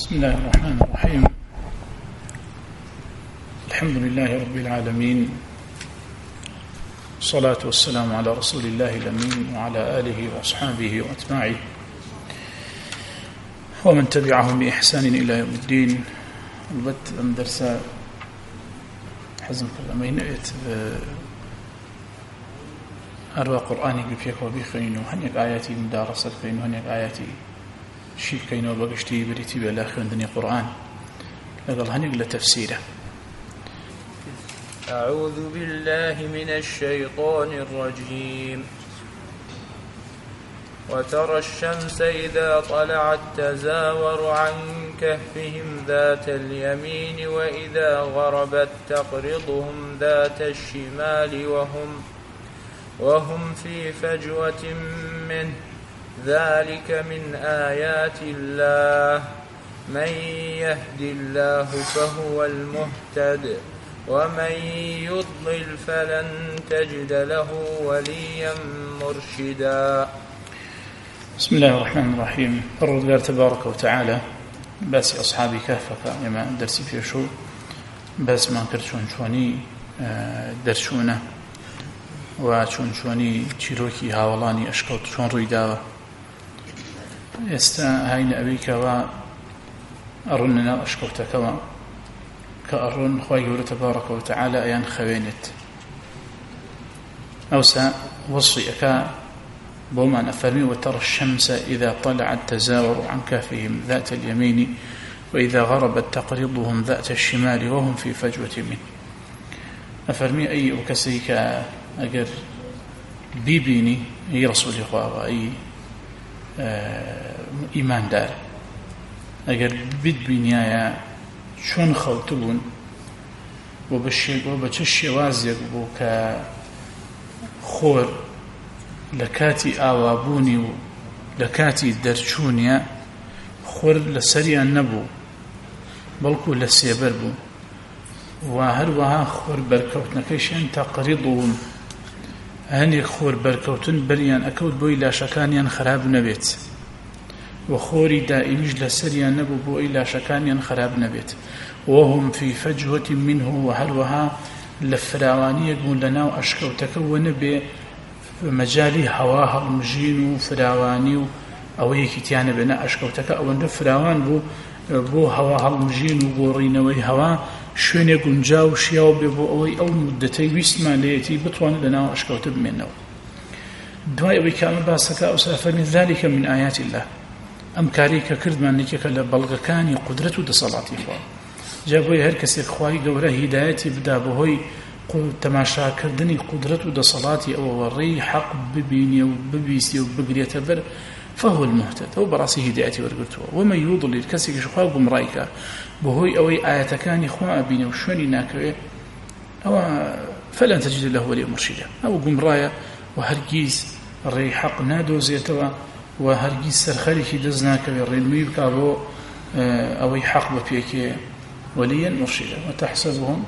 بسم الله الرحمن الرحيم. الحمد لله رب العالمين، الصلاة والسلام على رسول الله الأمين وعلى آله وأصحابه وأتباعه ومن تبعهم بإحسان إلى يوم الدين. البت أم درس حزم كلامين أروى قرآني بفيك وبيخين وهنيك آياتي مدارسة كين وهنيك آياتي شيء كين وبقشتي بريتي بالآخر عندني قرآن لقال هنيك لتفسيره. أعوذ بالله من الشيطان الرجيم. وترى الشمس إذا طلعت تزاور عن كهفهم ذات اليمين وإذا غربت تقرضهم ذات الشمال وهم في فجوة منه ذلك من آيات الله من يهد الله فهو المهتد ومن يضلل فلن تجد له وليا مرشدا. بسم الله الرحمن الرحيم. الرب قال تبارك وتعالى بس أصحابي كهفك لما درسي في شو بس ما كرت شوني درشونه وشوني تشيروكي هاولاني أشكوت شون رويداوة هاين أبيك وأرننا أشكوتك كأرن خواهي تبارك وتعالى أيان خوينت أوسع وصيك بوما أفرمي وترى الشمس إذا طلعت تزاور عن كهفهم ذات اليمين وإذا غربت تقرضهم ذات الشمال وهم في فجوة منه. أفرمي أي أكسيك أجر بيبيني أي رسول الله أي إيمان دار أجر بيبيني شون خوتبون وبتشي وازيق بوك خور لكاتي آوابوني لكاتي درشونيا خور لسريع النبو بلكو لسيبربو وهروها خور بركوتنا كيشين تقرضون هني خور بركوتن بريان أكود بوي لا شكانيا خراب نبيت وخوري دائمج لسريا نبو بوي لا شكانيا خراب نبيت وهم في فجوة منه وهروها لفراواني يقول لنا وأشكو تكون بمجالي هواها المجين وفراواني أو يكتيان بنا أشكو تكون فراوان بو هواها المجين وبورينوي هوا شوين يقول جاو شياو ببو أو مدتي ويسما ليتي بطوان لنا وأشكو تبمنه دواء وكامل باسكا أسافر من ذلك من آيات الله أم كاريكا كرد من نيكا لبلغكاني قدرته دصلاتي خواه جابوي هر كسي خواهي قوله هدايتي بدا بهوي تماشا كردني قدرته دصلاتي أو وري حق ببيني وببيسي وبقرية بر فهو المهتد هو براسي هدايتي ورقلته ومن يضلل كسي خواه قمرايكا بهوي أوي آياتكاني خواه بيني وشوني ناكوه أو فلن تجد له ولي مرشدا أو قمرايا وهرقيز الري حق نادو زيتوا وهرقيز سرخليكي دزناك الرنوي بكابو أوي حق بفيك وليا مرشدا وتحسبهم.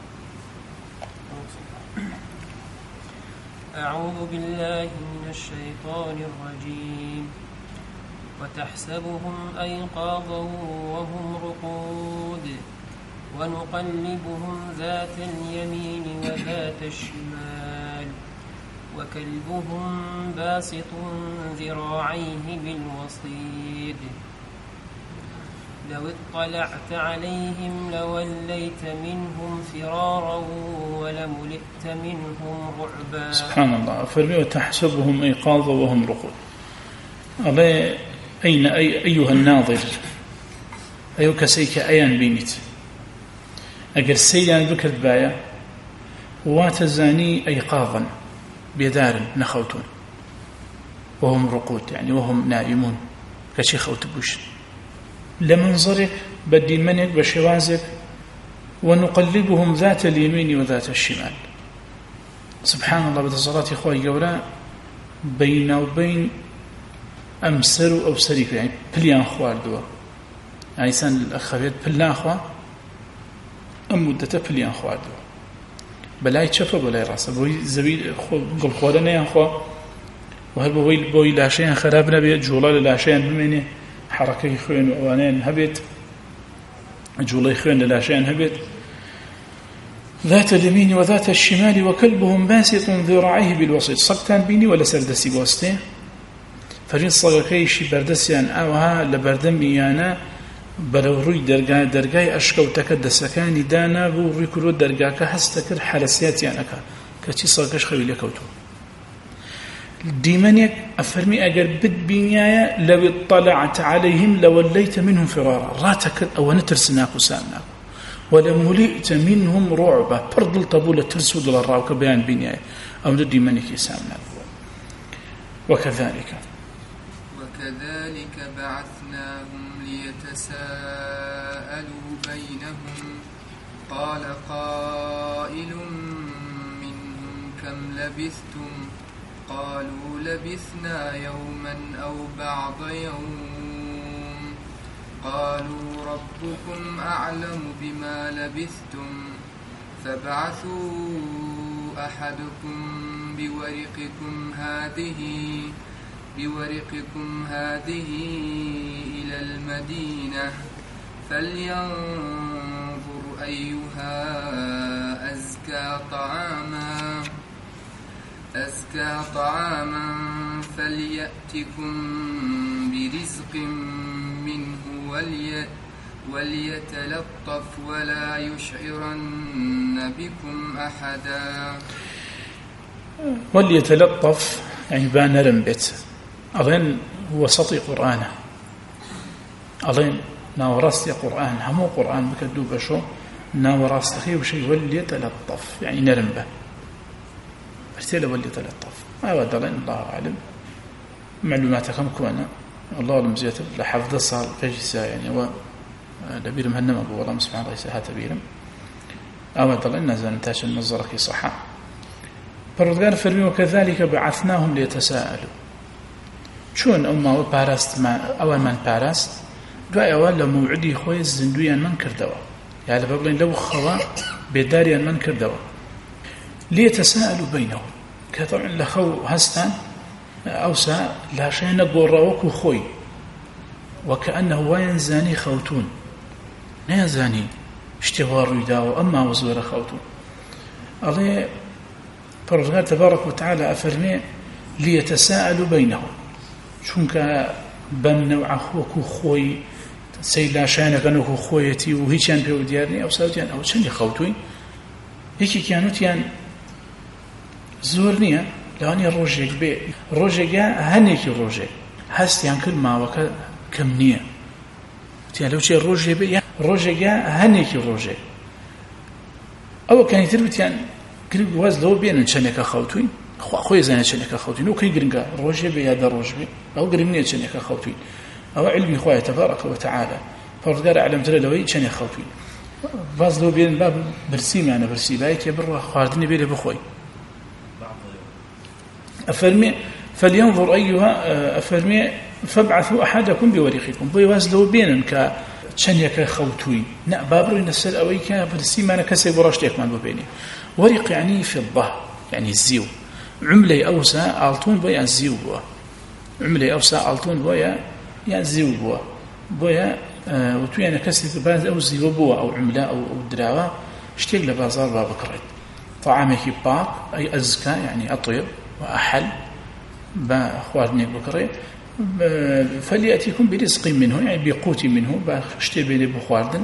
أعوذ بالله من الشيطان الرجيم. وتحسبهم أيقاظا وهم رقود ونقلبهم ذات اليمين وذات الشمال وكلبهم باسط ذراعيه بالوصيد لو اطلعت عليهم لوليت منهم فرارا ولملئت منهم رعبا. سبحان الله. فرمي وتحسبهم أيقاظا وهم رقود. الله أين أيها الناظر أيها كسيك أيان بينت أجر سيان بكر بايا واتزاني أيقاظا بيدار نخوتون وهم رقود يعني وهم نائمون كشي خوتبوش لمنظرك بدي منك بشوازك ونقلبهم ذات اليمين وذات الشمال. سبحان الله. بتصلات إخوة جوراء بين وبين أمسر أو سريك يعني بليان خوار دوا يعني سان الأخوات بلان خوار أم مدة بليان خوار دوا بلاي تشفى بلاي راسه بوي زبيل قل خوارنا يا أخوة وهل بوي لاشين خراب نبي جولال لاشين بمنه حركة خوين وأنين هبت جولي خوين للاشيان هبت ذات اليمين وذات الشمال وكلبهم باسط ذراعيه بالوسط صقتان بيني ولا سردسي بوسته فرين صقكيشي بردسيان اوها لبردميانا بلو روي درگای اشکوتک دسکانی دانا بو روی کلو درگاکە هەستەکرد حەلەسیاتیانەکە کەچی سەڵکەش خەوی لەکەوتو دیمەنێک ئەفەرمی ئەگەر بتبینایە لەو اطلعت عليهم لوليت منهم فرارا ڕاتەکرد ئەوە نەترسناک و سامناک ولملئت منهم رعبا پڕ دڵتە بوو لە ترس و دڵەڕاو کە بەیان بینایە ئەو دیمەنێکی سامناک بووە وكذلك بعثناهم ليتساءلوا بينهم قال قائل منهم كم لبثتم قالوا لبثنا يوما أو بعض يوم قالوا ربكم أعلم بما لبثتم فابعثوا أحدكم بورقكم هذه إلى المدينة فلينظر أيها أزكى طعاما فليأتكم برزق منه وليتلطف ولا يشعرن بكم أحدا وليتلطف يعني بان رمبت أظن هو سطي قرآنه أظن ناوراستي قرآن همو قرآن بكدو بشو ناوراستخي وشي وليتلطف يعني نرمبه ارتيل وليتلطف ما ود الله أعلم معلوماتكم كونا الله المزيت لحفظ صار فجسا يعني و لبيرم هنم أبو الله سبحانه وتعالى تبيرم أود الله نزل نتاج النظرك صحة فردقان فرمي وكذلك بعثناهم ليتساءلوا شون أما وبارست ما أول من بارست دعاء أول لموعدي خوي الزندويا من كردوا يعني بقولين لو خوا بداريا من كردوا ليتساءلوا بينهم كطبعا لخو هستان أوسى لا شيء نقول وكو خوي وكأنه وين زاني خوتون لا زاني اشتهار يداو أما وزور خوتون الله فرغار تبارك وتعالى أفرمي ليتساءلوا بينهم شونك بمنوع وكو خوي سيلا شانك أنه خويتي وهيشان بيو ديارني أو ساوتيان أو شان يخوتوين هيكي كانوا تيان زورنيا لاني روجيك بي روجيك هنيكي روجيك هستيان كل ما وكا كمنية تيان لو شي روجيك بي روجيك هنيكي روجيك أو كان يتربي تيان قريب واز لو بين شانك خوتوين خوي زين شانك خوتوين وكي قرنقا روجي بي هذا روج بي أو قريب مني شانك خوتوين أو علمي خويا تبارك وتعالى فرقار أعلم ترى لوي شانك خوتوين واز لو بين باب برسيم يعني برسي بايك يبر خاردني بيلي بخوي أفرمي فلينظر أيها أفرمي فابعثوا أحدكم بورقكم بيواز لو بين شانك خوتوين نا بابرو ينسل أويك برسيم أنا كسي براشتك من بيني ورق يعني فضة يعني الزيو عملي أوسا ألطون بويا الزيو بوا عملي أوسا ألطون بويا يعني الزيو بويا وتويانا كسي باز أو زيو بوا أو عملة أو دراوة اشتيق لبازار بابكرت طعامك باق أي أزكى يعني أطيب وأحل بأخوارني بكرت فليأتيكم برزق منه يعني بقوت منه باشتيق لي بخواردن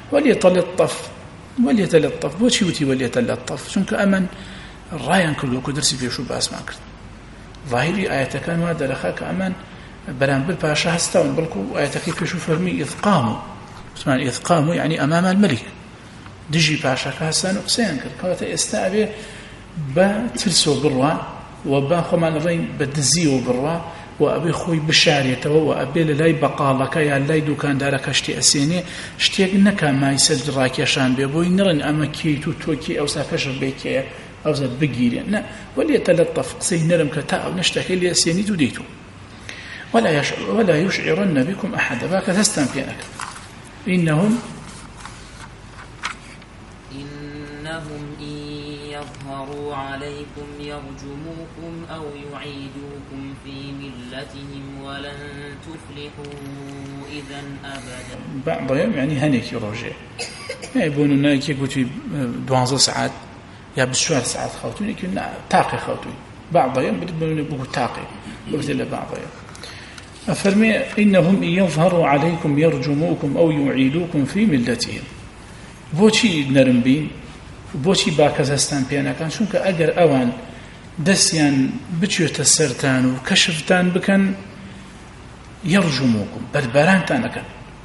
وليتلطف بوشيوتي وليتلطف شنك أمن الرايان كله كدرسي في شو بأسمع كرت ظاهري آياتك كان وهذا لخاك أمن بلان بالباشا هستون بلكو آياتك في شو فرمي إثقامه اسمعني إثقامه يعني أمام الملك دجي باشا كهستان وقسيان كرت كواتا استعبي بتلسو بروا وباخو من الرين بدزيو بروا وأبي خوي بشاريته وأبي لاي بقالك يا لاي دوكان دارك اشتي أسيني اشتيق نكا ما يسجل راكيشان بيبوي نرن أما كيتو توكي أو سافشر بيكي أو زاد بقيري لا وليتلطف قصي نرم كتاء ونشتكي لي أسيني تديتو ولا يشعرن بكم أحد باك تستنفينك إنهم إنهم إن يظهروا عليكم يرجموكم أو يعيدوكم في ملتهم ولن تفلحوا إذا أبدا. بعض يعني هنيك يروجع يبون إنك يقولي 12 ساعات يا بشوار ساعات خوتوني كنا تاقي خوتوني بعض يوم بدون يبغوا تاقي وبدل بعض يوم أفرمي إنهم إن يظهروا عليكم يرجموكم أو يعيدوكم في ملتهم بوشي نرم بين بوشي باكزستان بيانا كان شونك أجر أوان دسيان بتشوت السرتان وكشفتان بكن يرجموكم بربران تانكن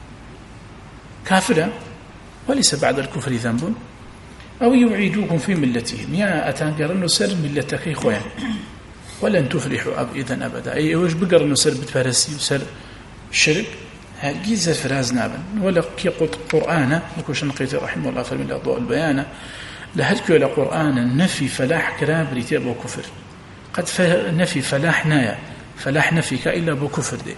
كافرة وليس بعد الكفر ذنب أو يعيدوكم في ملتهم يا أتانقر سر ملتك خويا ولن تفلحوا إذن أبدا أي وش بقر إنه سر بتفارسي وسر شرك هالجيزة فراز نابن ولا كيقول قرآن وكوش نقيت رحمه الله فرمي الأضواء البيانة لهدكوا إلى قرآن نفي فلاح كراب ريتاب وكفر قد نفي فلاح نايا فلاح نفيك إلا بكفر دي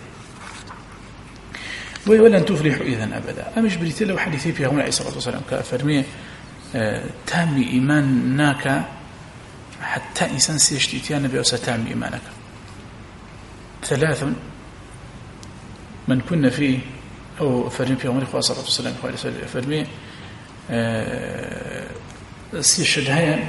ولن تفلحوا إذن أبدا أمش بريتلا وحديثي فيها هنا عليه الصلاة والسلام كأفرمي تامي إيمانك حتى إنسان سيشتيتيان بأس تامي إيمانك 3 من كنا فيه أو فرمي في عمر صلى الله عليه وسلم فرمي سيشدهايا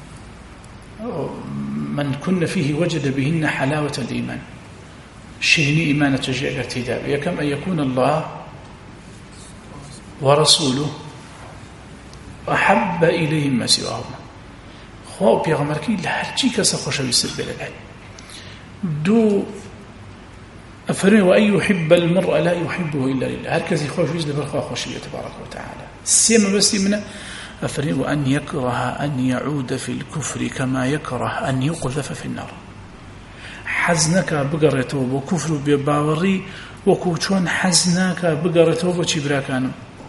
من كنا فيه وجد بهن حلاوة الإيمان شهني إيمان تجيء ارتداب يكم أن يكون الله ورسوله أحب إليهم ما سواهما خو بيغمركي لهرجي كسا خوشوي سر بلد دو أفرمي وأن يحب المرء لا يحبه إلا لله هركزي خوشوي سر خوشوي تبارك وتعالى السيما بس منه أفرمي وأن يكره أن يعود في الكفر كما يكره أن يقذف في النار حزنك بقرته وكفر بباوري وكوشون حزنك بقرته وشبراكانه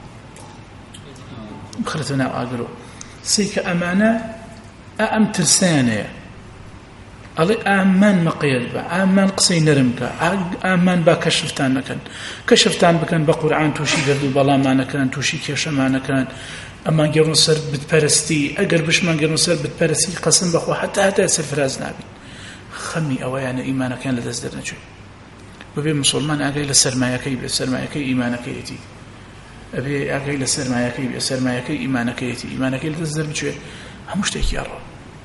بخرتنا أقرأ سيك أمانة أم ترسانة ألي أمان مقيد با أمان قصي نرمك أمان با كشفتان بكن بقرآن توشي قردو بلا ما نكن توشي كيش ما نكن أمان قرن سر بتبرستي أقر بش من قرن سر بتبرستي قسم بخو حتى يصير فراز نابي خمي أويان إيمانك كان لدزدرنا شوي وبي مسلمان أقايل السرمايكي إيمانك يتي أبي أقايل السرمايكي إيمانك لدزدر بشوي هموش تيكي أرى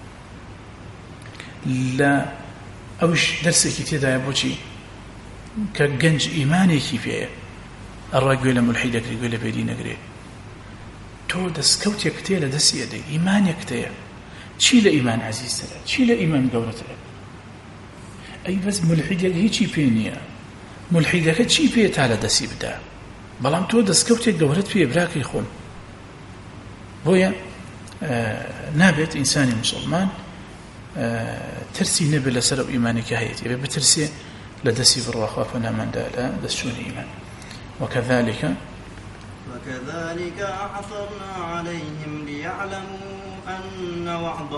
لا أوش درسك تيدا يبوشي كجنج إيماني كيفية الرجل ملحدك رجل بدينك ري تو دسكوت يكتير دس يدي إيمان يكتير شيل إيمان عزيز تلا شيل إيمان قولة تلا أي بس ملحدك هي شي بينيا ملحدك شي بيه تعالى دس يبدأ بلام تو دسكوت يقولت فيه براك يخون بويا نابت إنساني مسلمان ترسي نبي لسرب إيمانك هيتي بترسي لدسي بالرخاء فنامن لا دسون إيمان وكذلك أعثرنا عليهم ليعلموا أن وعد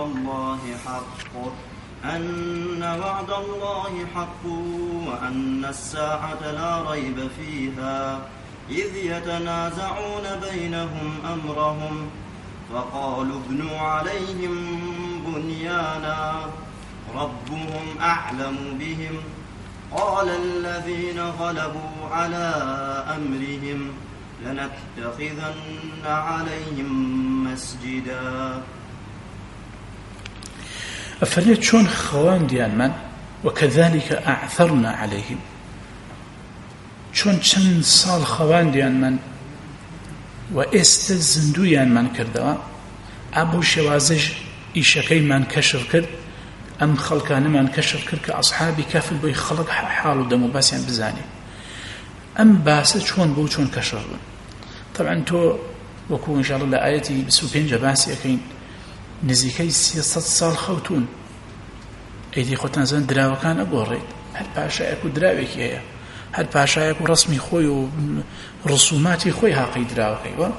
الله حق وأن الساعة لا ريب فيها إذ يتنازعون بينهم أمرهم فقالوا ابنوا عليهم بنيانا ربهم أعلم بهم قال الذين غلبوا على أمرهم لنتخذن عليهم مسجدا. أفريت شون خوان ديان من وكذلك أعثرنا عليهم شون چند سال خوان ديان من وإستزندويان من كردوا أبو شوازج إيشكي من كشف كرد أم خلقان من كشف كرد كأصحابي كافل بي خلق حالو دمو باسيان بزاني أم باسة شون بو شون كشف طبعا تو وكو إن شاء الله لآياتي بسوكين جباسي أكين نزيكي 600 سال خوتون أيدي خوتان زن دراوكان أقوريد هل باشا يكو دراوكي هيا هل باشا يكو رسمي خوي ورسوماتي خوي هاقي دراوكي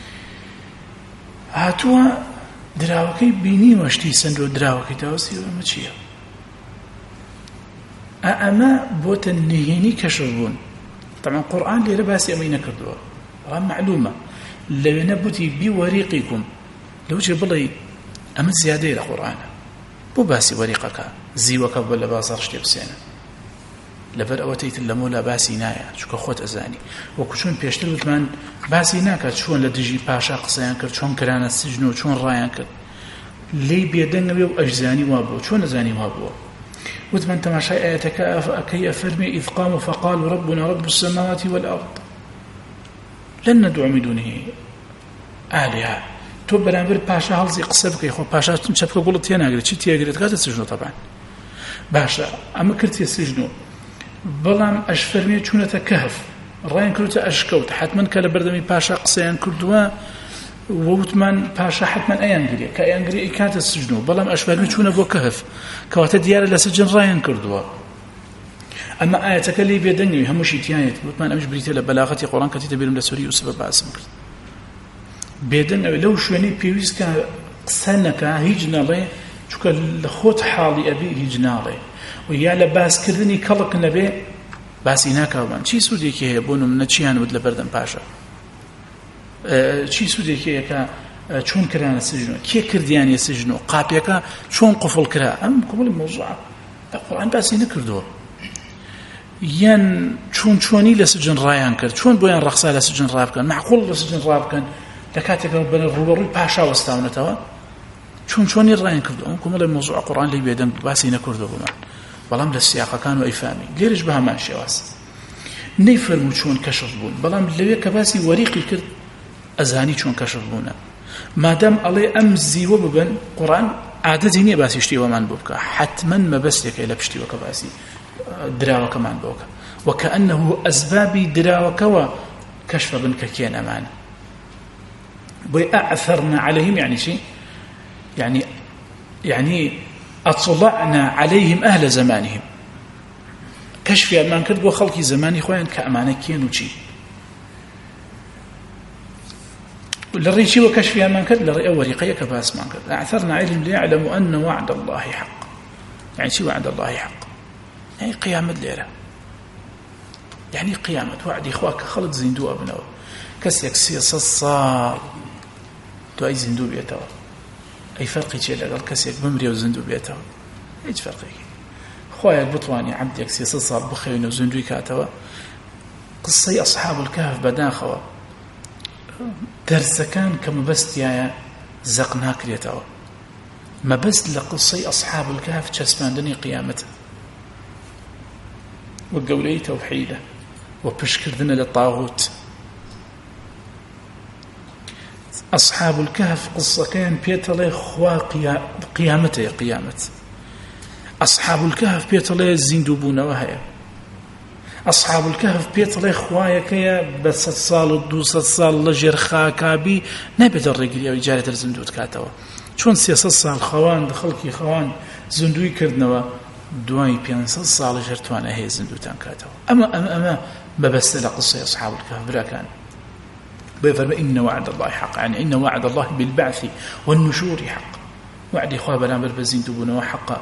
هاتوا دراوكي بيني واشتي سندو دراوكي تاوسي وما چيا أما بوت النهيني كشفون طبعا القرآن لي لباسي أمين كردوا معلومة لو نبتي بوريقكم لو جي بڵێ ئەمە زیادەیە لە قورئانە بۆ باسی وەریقەکە زیوەکە بە لە بازاڕ شتێ بسێنە لەبەر ئەوە تێیتر لە مۆلا باسی نایە چونکە خۆت ئەزانی وەکو چۆن پێشتر وتمان باسی ناکات چۆن لە دژی پاشا قسەیان کرد چۆن کرانە سجن و چۆن ڕایان کرد لێی بێدەنگەوێ و ئەژزانی وا بووە چۆن ئەزانی وا بووە وتمان تەماشای ئاەتەکە ئەکەی ئەفەرمێ إذ قاموا فقالوا ربنا رب السماوات والأرض لن ندعو من دونه آلهة تۆ بەرامبەر پاشا هەڵزی قسە بکەی خۆ پاشا چەپکە گوڵت تێناگرێت چی تێگرێت کاتە سژنۆ تەبان باشە ئەمە کردیە سژنۆ بەڵام ئەش فەرمێ چوونەتە کەهف ڕایان کردوتە ئەشکەوت حتمەن کە لە بەردەمی پاشا قسەیان کردووە ووتمان پاشا حتمەن ئەیانگرێ کە ئەیانگرێ ئەی کاتە سژنۆ بەڵام ئەش فەرمێ چوونە بۆ کەهف کەواتە دیارە لە سجن ڕایان کردووە ئەمە ئاەتەکە لێی بێدەنگەوی هەمووشی تیانێت وتمان ئەمش بریتە لە بەلاغەتی قوڕان کە تێتە بیرم لە سووری یوسف باسم کرد بێدەنگەوێ لەو شوێنەی پێویستکە قسە نەکا هیچ نەڵێ چونکە لە خۆت حاڵی ئەبێ هیچ ناڵێ و یا لە باسکردنی کەڵک نەبێ باسی ناکاومان چی سوودێکی هەیە بۆ نمونە چیان وت لە بەردەم پاشا چی سوودێکی هەیە کە چۆن کرانە سژنۆ کێ کردیانە سژنۆ قاپێکە چۆن قوفڵ کرا ئەم قوڵی مۆزوعە لە قورئان باسی نەکردووە یان چۆنی لە سجن ڕایان کرد چۆن بۆیان ڕەخسا لە سجن ڕابکەن معقوڵ لە سجن ڕابکەن لە کاتێکە بەنە ڕوبەڕووی پاشا وەستاونەتەوە چۆنی ڕایان کردو ئەم کۆمەڵی مۆزوع قورئان لێی بێدەنگ باسی نەکردووە بمان بەڵام لە سیاقەکان و ئەیفامی لێرش بە هەمان شێواز نەیفەرموو چۆن کەشف بوون بەڵام لەوێ کە باسی وەریقی کرد ئەزانی چۆن کەشف بوونە مادام ئەڵێ ئەم زیوە ببن قورئان عادەتی نییە باسی شتیوەمان بۆ بکە حتمەن مەبەستێکە لە پشتیوەکە باسی دراوەکەمان بۆکە وكأنه ئەسبابی دراوەکەوە کەشف بن کە کێنەمان بۆی أعثرنا عليهم يعني شيء يعني أطلعنا عليهم أهل زمانهم كشف أمان كرد وخلق زماني خوين كأمانة كينو شيء لري شيء وكشف أمان كرد لري أول قيا كباس مان كرد أعثرنا عليهم ليعلموا أن وعد الله حق يعني شيء وعد الله حق يعني قيامة ليلة يعني قيامة وعد إخواك خلق زندو أبنه كسيك سياسة صار تو أي زندو بيتوا أي فرقي شيء لقال كسيك بمري وزندو بيتوا إيش فرقي خوايا بطواني عبدك سياسة صار بخير وزندو كاتوا قصي أصحاب الكهف بداخوا درس كان كمبست يا زقناك ليتوا ما بس لقصي أصحاب الكهف تشسباندني قيامته وقولي توحيده وبشكردنا للطاغوت أصحاب الكهف قصة كان بيتلي خوا قيامته قيامة أصحاب الكهف بيتلي زندوبون وهي أصحاب الكهف بيتلي خوايا كيا بس صال دوسة صال لجر خاكابي نبت الرجل أو إجارة الزندود كاتوا شون سياسة صال خوان دخلكي خوان زندوي كردنوا دوای 500 ساڵ ژەرتوانە هەیە زیندوتان کاتەوە ئەمە بەبەستە لە قسەی أصحاب الكهف براکان بيفرمي إن وعد الله حق يعني إن وعد الله بالبعث والنشور حق وعد إخوة بلامر بزيندوبون وحق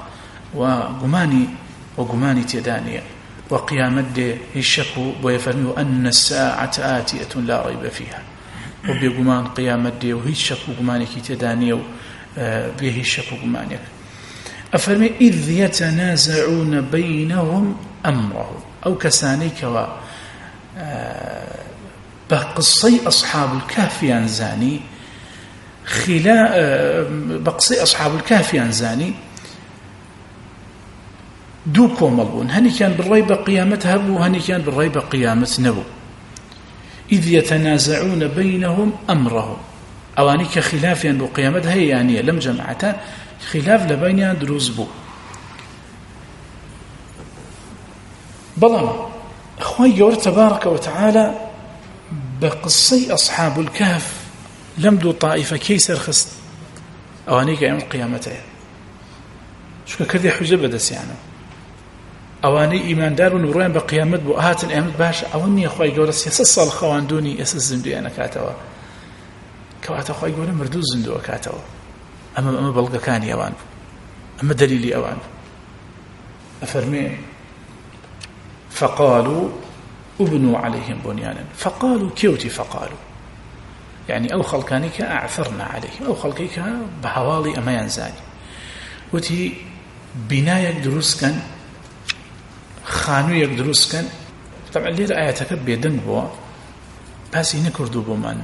وقماني تيدانية وقيامة دي الشكو بيفرمي أن الساعة آتية لا ريب فيها وبيقمان قيامة دي وهي الشكو قماني تيدانية به الشكو قمانيك أفرمي إذ يتنازعون بينهم أمرهم أو كسانيك بقصي أصحاب الكهف ينزاني بقصي أصحاب الكهف ينزاني دو كوملبون هني كان بالريبة قيامة هبو هني كان بالريبة قيامة نبو إذ يتنازعون بينهم أمرهم أواني كخلاف ينبو قيامتها هي يعني لم جمعتا خلاف لبينها دروز بو بلام أخوي يور تبارك وتعالى بقصي أصحاب الكهف لم دو طائفة كيسر خست أوانيك يوم القيامة شو كذي حجبة دس يعني أواني إيمان دار ونورين بقيامة بوهات الأيام باش أواني أخوي يقول سيسصل خوان دوني يسس زندو أنا كاتوا كواتا أخوي يقول مردوز زندو كاتوا أما بلغة كان يوان أما دليلي أوان أفرمي فقالوا ابنوا عليهم بنيانا فقالوا كيوتي فقالوا يعني أو خلقانك أعثرنا عليه أو خلقك بحوالي أما ينزاني وتي بنايك دروس كان خانويك دروس كان طبعا ليه آياتك بيدنگ بوا بس نكردو بمن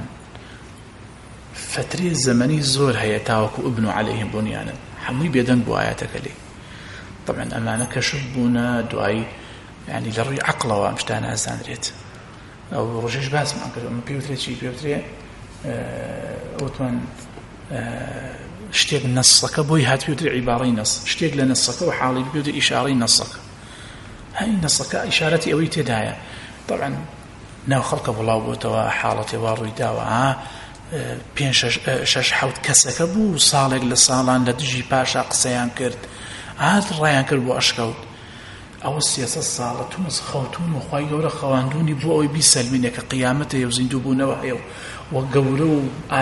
فترة زمني زور هي تاوكو ابن عليهم بنيانا حموي بيدنگ بوا آياتك ليه طبعا أمانا كشبونا دعاي يعني لروي عقله مشتانا أزان ريت أو رجيش باس ما أنكر أما بيوتري أوتوان اشتيق نصك بوي هات بيوتري عباري نص اشتيق لنصك وحالي بيوتري إشاري نصك هاي نصك إشارتي أوي تدايا طبعا ناو خلق بلاو بوتوا حالتي واروي داوا بين شش حوت كسك بو صالق لصالان لدجي باشا قسيان كرد عاد الرأيان كرد بو أشكوت أو السياسة الصالة تونس خوتون وخواي قورا خواندوني بو أوي بيسلمينك قيامته يوزندو بو نوحيو وقورو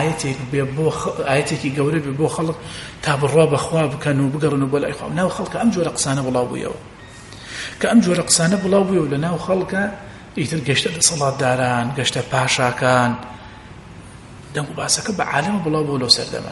آياتك قورو بو خلق تاب الراب أخواب كانوا بقرنوا بلا إخواب ناو خلق أمجو رقصانة بلاو بيو كأمجو رقصانة بلاو بيو لناو خلق يتر قشت صلاة داران قشت باشا كان دنگو باسكا بعالم بلاو بو لو سردمان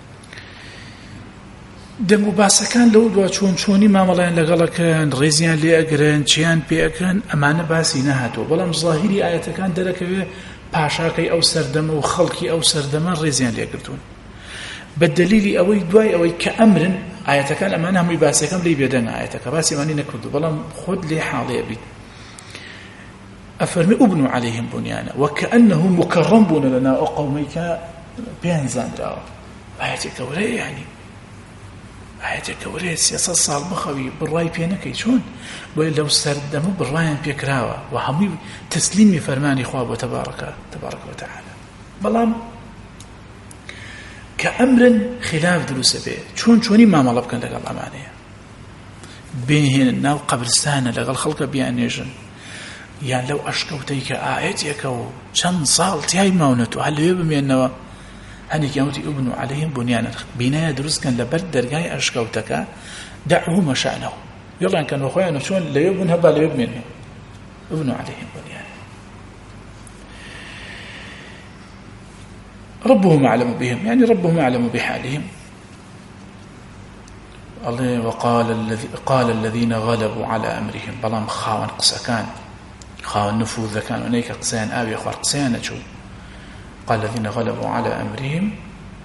دەنگ و باسەکان لەو دوا چۆنی مامەڵیان لەگەڵەکەن ڕێزیان لێ ئەگرن چیان پێ ئەکەن ئەمانە باسی نەهاتوە بەڵام زاهیری ئاەتەکان دەرەکەوێ پاشاکەی ئەو سەردەمە و خەڵکی ئەو سەردەمە ڕێزیان لێگرتوون بە دەلیلی ئەوەی دوای ئەوەی کە ئەمرن ئاەتەکان ئەمانە هەمووی باسەکەم لێی بێدەنگ ئاەتەکە باسی ئەمانی نەکردو بەڵام خۆت لێ حاڵەیە بیت ئەفەرمی ئوبنوا عەلەیهیم بونیانە وەکەئەنەهو مکەڕەم بوونە لەناو ئەو قەومەی کە پێیان زانراوە ئاەتێک گەورەیە یعنی ئاەتێک گەورەیە 300 ساڵ بخەوی بڕوای پێ نەکەی چۆن بۆیە لەو سەردەمە بڕوایان پێکراوە و هەمووی تەسلیمی فەرمانی خوا بۆ تەبارەکە وتەعالە بەڵام کە ئەمرن خلاف دروسە بێ چۆنی مامەڵە بکەن لەگەڵ ئەمانەیە بێنهێنن ناو قەبرستانە لەگەڵ خەڵکە بیانێژن یان لەو ئەشکەوتەی کە ئاەتێکە و چەند ساڵ تیای ماونەت و هەر لەوێ بمێننەوە هەنێک یاوتی ئوبنوا عەلەیهیم بونیانە بینایە دروستکەن لەبەر دەرگای ئەشکەوتەکە دەعوه مەشأنەه یڵیان کەن خۆیانە چۆن لەوێ بوون هەبا لەوێ بمێنن ئوبنوا عەلەیهیم بونیانە ربهم أعلم بهم يعني ربهم أعلم بحالهم الله وقال الذين غلبوا على أمرهم بلام خاون قسكان خاون نفوذ كان ونيك قسان أبي أخوار قسان شو قال الذين غلبوا على أمرهم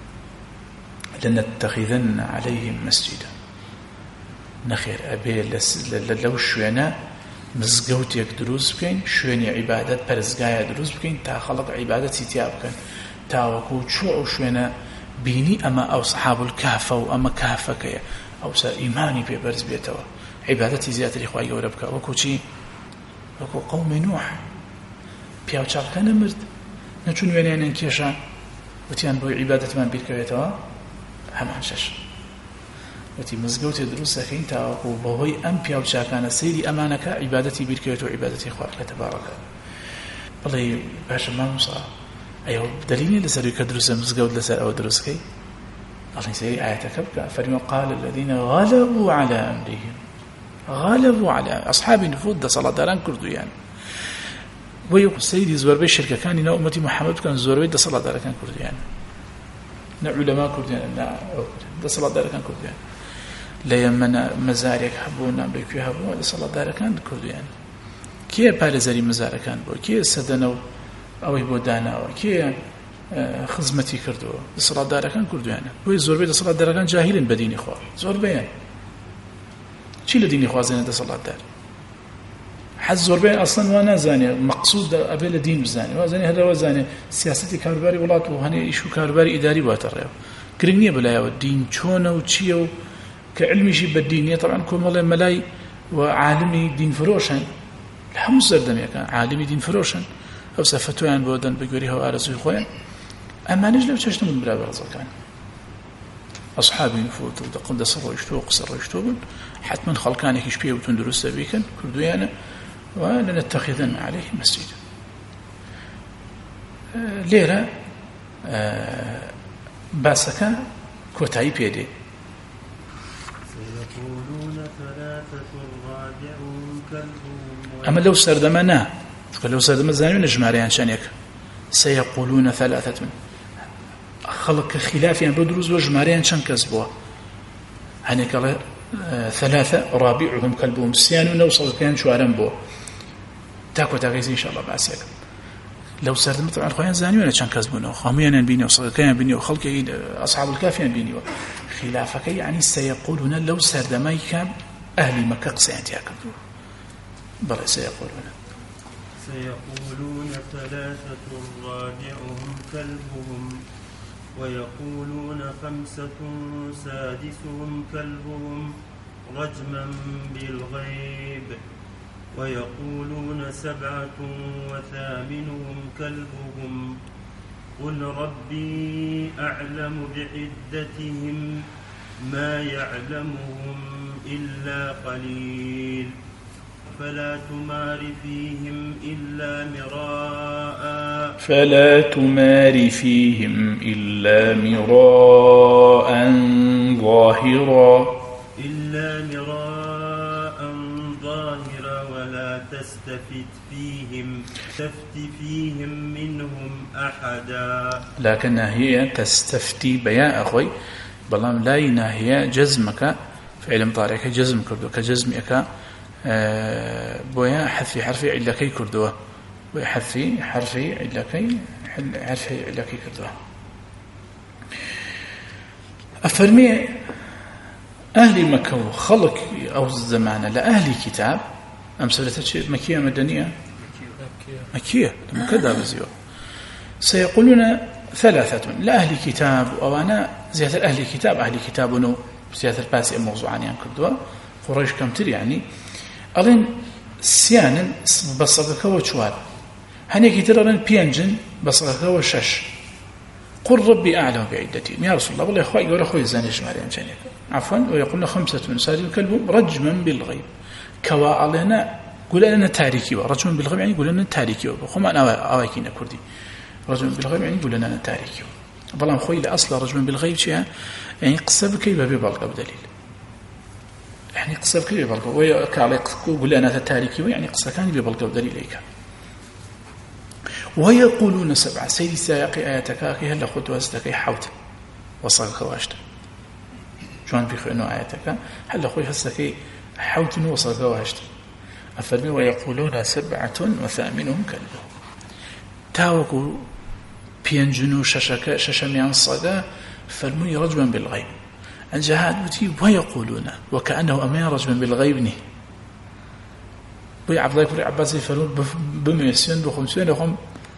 لنتخذن عليهم مسجدا نخير أبي لو شوينا مزقوتيك دروس بكين شويني عبادات برزقايا دروس بكين تا خلق عبادات سيتياب بكين تاوكو شو شوينا بيني أما أو صحاب الكهف أو أما كهفك أو إيماني ببرز بيتوا عبادتي زيادة الإخوة يوربك وكو قوم نوح بياو چاقا نمرد نچون وينيان كيشا وتيان بو عبادة من بيركويتوا همان شش وتي مزقوتي دروس أخين تاوكو بوهي أم بياو چاقا سيري أمانك عبادتي بيركويتوا عبادتي إخوة لتبارك والله باشا ما مصاب أيوه دليل لسر كدرس مزقود لسر أو درس كي الله يسير آياتك بك فرما قال الذين غلبوا على أمرهم غلبوا على أصحاب النفوذ ده صلاة داران كردو يعني ويقول سيدي زور بي شركة كان إن أمتي محمد كان زور بي ده صلاة داران كان كردو يعني نا علماء كردو يعني ده صلاة داران كان كردو يعني لا يمنا مزاريك حبونا بيكو حبونا ده صلاة داران كان كردو يعني كيه بارزاري مزاري كان بو كيه سدنو ئەوەی بۆ داناوە کێ خزمەتی کردووە دەسەڵاتدارەکان کردویانە بۆی زۆربەی دەسەڵاتدارەکان جاهیلن بە دینی خوا زۆربەیان چی لە دینی خوا زانێت دەسەڵاتدار حەز زۆربەیان ئەسڵەن وا نازانێ مەقسوود ئەبێ لە دین بزانێ وازانێ هەرەوە زانێ سیاسەتی کاروباری وڵات و هەنێ ئیش و کاروباری ئیداری بواتە ڕێوە گرنگ نییە بەلایەوە دین چۆنە و چییە و کە علمیشی بە دینیە طبعا کۆمەڵێ مەلای و عالمی دین فرۆشن لە هەموو سەردەمێکە عالمی دین فرۆشن أو سفتوان بودن بجوريها وأرزوي خوين أما نجلو تشتم من برابر زكان أصحابي نفوت ودقن دسر يشتوقن حتما خلقانك يشبيه وتندرس بيكن كردويانا ولنتخذن عليه مسجدا ليرة باسكا كوتاي بيدي سيقولون ثلاثة رابعهم كلبهم أما لو سردمنا لو سردم الزاني نجماريان شانيك سيقولون ثلاثة خلق خلافيان بدروز وجماريان شن كسبوا هنيك الله 3 رابعهم كلبهم سيان ونوصل كان شوارن بو تاكو تاكيز إن شاء الله بعسيك لو سردم طبعا خوان زانيون شن كسبونه خاميان بيني وصل كان بيني وخلق أصحاب الكافيان بيني خلافك يعني سيقولون لو سردمي كان أهل مكة قسيانتي أكبر بل سيقولون 3 رابعهم كلبهم ويقولون 5 سادسهم كلبهم رجما بالغيب ويقولون 7 وثامنهم كلبهم قل ربي أعلم بعدتهم ما يعلمهم إلا قليل فلا تمار فيهم إلا مراء ظاهرا ولا تستفت فيهم منهم أحدا. لكن هي تستفتي بيان أخوي بلام لا ينهي جزمك فعل مضارعك جزم كردو كجزمك بويا حذف حرفي علكي كردوه وحذف حرفي علكي كردوه. أفرمي أهل مكة خلق أو الزمان لأهل كتاب أم سورة مكية مدنية مكية مكذا بزيو سيقولون 3 لأهل كتاب أو أنا زيادة أهل كتاب ونو زيادة الباسي الموضوعان يعني كردوه قريش كم تري يعني ألين سيانا بصقك وشوار هنيك ترى بينجن بصقك وشش قل ربي أعلم بعدتهم يا رسول الله والله أخوي يقول أخوي الزاني شمالي أمشانيك عفوا ويقولنا 5 سادسهم كلبهم رجما بالغيب كوا علينا قول لنا تاريكي رجما بالغيب يعني قول لنا تاريكي وخما أنا أواكينا كردي رجما بالغيب يعني قول لنا تاريكي والله أخوي لأصل رجما بالغيب شيء يعني قصة كيف بيبالغ بدليل يعني قصة كيف بيبالغ ويكالك قول لنا تاريكي يعني قصة كان بيبالغ بدليل إيكا ويقولون 7 سيدي سياقي آياتك هل أخذت وأستكي حوت وصلك واشت شون بيخونوا آياتك هل أخذت وأستكي حوت وصلك واشت أفرمي ويقولون 7 وثامنهم كلبهم تاوكوا بينجنوا ششميان صدا فرمي رجما بالغيب الجهاد بتي ويقولون وكأنه أمين رجما بالغيب بي عبد الله بن عباس يفرون بميسين بخمسين هم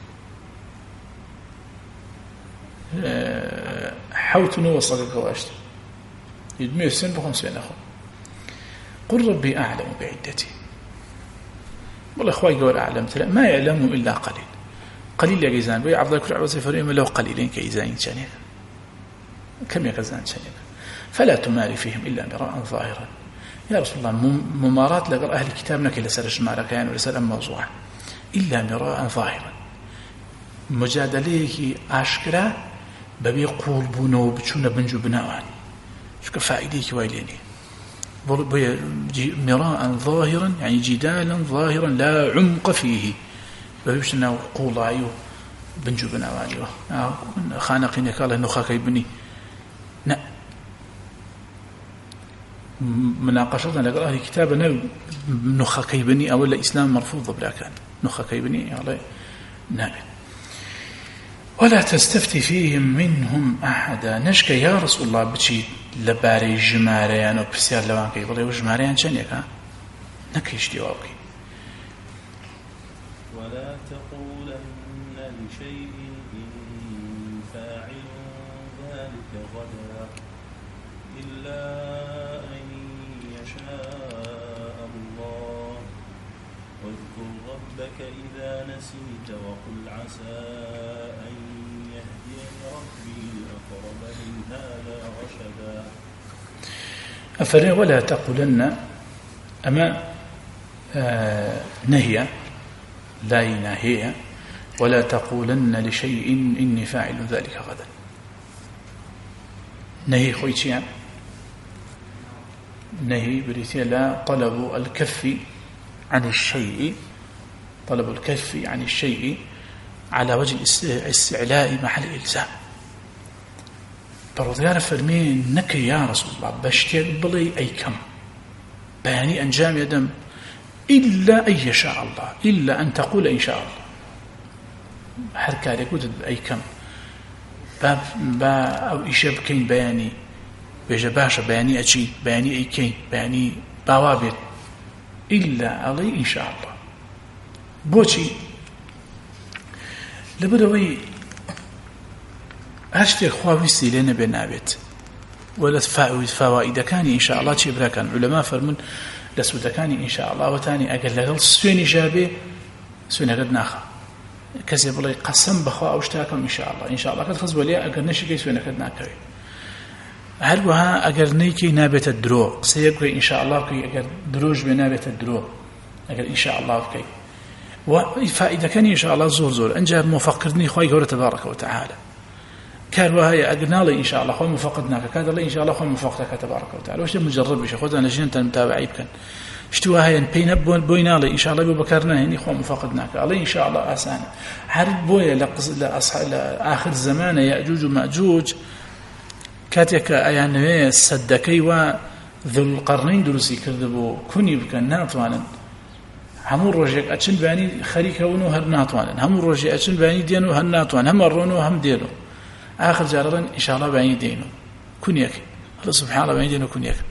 حوتنوا وصلك واشت يدميسين بخمسين أخو قل ربي أعلم بعدتي والله أخوي يقول أعلم ما يعلمه إلا قليل يا جيزان بي عبد الله بن عباس يفرون لو قليلين كيزان شنيك كم يكزان شنيك فلا تماري فيهم إلا مراء ظاهرا يا رسول الله ممارات لقر أهل كتابنا كي لسر الشمارة كان ولسر موضوع إلا مراء ظاهرا مجادليك أشكرا ببي قول بونو بچون بنجو بناوان شكرا فائديك ويليني مراء ظاهرا يعني جدالا ظاهرا لا عمق فيه ببي بشنا قول عيو بنجو بناوان خانقين قال إنه خاكي بني لا مناقشتنا لقرأ أهل كتابنا نخا كيبني أو الإسلام مرفوض بلا كان نخا كيبني على نابل ولا تستفتي فيهم منهم أحدا نشكى يا رسول الله بشي لباري جماريان وبسيار لوان كي يقول جماريان شنيك نكيش جوابك ولا تقولن لشيء إني فاعل ذلك غدا إلا ربك إذا نسيت وقل عسى أن يهديني ربي لأقرب من هذا رشدا. أفرين ولا تقولن أما نهي لا ينهي ولا تقولن لشيء إني فاعل ذلك غدا نهي خويتيا نهي بريتيا لا طلب الكف عن الشيء طلب الكف عن الشيء على وجه الاستعلاء محل الإلزام پەروەردگار فەرمێ نەکە یا ڕەسوول الله بە شتێک بڵێ ئەیکەم بەیانی ئەنجام دەم إلا أن يشاء الله إلا أن تقول إن شاء الله هر كارێک وتت ئەیکەم با ئەو ئیشە بکەین بەیانی بێژە باشە بەیانی ئەچی بەیانی ئەیکەین بەیانی باوا بێت إلا ئەڵێ إن شاء الله بۆچی لەبەرەوەی هەر شتێک خوا ویستی لێ نەبێ نابێت ولا فەوائیدەکانی إن شاء الله چێ براکەن عولەما فەرمون لە سوودەکانی إن شاء الله وەتانی ئەگەر لەگەڵ سوێنی ژابێ سوێنەکەت ناخە کەسێ بڵێ قەسەم بەخوا ئەو شتاکەم إن شاء الله إن شاء الله کەت خەز بۆ لێ ئەگەر نەشیکەی سوێنەکەت ناکەوێت هەروەها ئەگەر نەیکەی نابێتە درۆ قسەیەک بکەی إن شاء الله بکەی ئەگەر درۆژ بێ نابێتە درۆ ئەگەر إن شاء الله بکەی و فائیدەکانی إن شاء الله زۆر ئەنجا موفقکردنی خوای گەورە تبارەکە وتعالى كاروهاي أجنالي إن شاء الله خوي مفقدناك كذا الله إن شاء الله خوي مفقدك تبارك وتعالى وش مجرب بيش خذنا نجين تنتابع يمكن اشتوها هاي بين بوينالي إن شاء الله ببكرنا هني خوي مفقدناك الله إن شاء الله آسان حرب بويا لآخر زمان يأجوج ومأجوج كاتيك يعني صدقي وذو القرنين دروسي كذبوا كوني بكن ناتوانا همون رجع أشن باني خريكه ونو هر ناتوانا همون رجع أشن باني دينو هر ناتوانا هم رونو هم دينو آخر جارا إن شاء الله بعين دينه كن يك الله سبحانه الله بعين دينه كن يك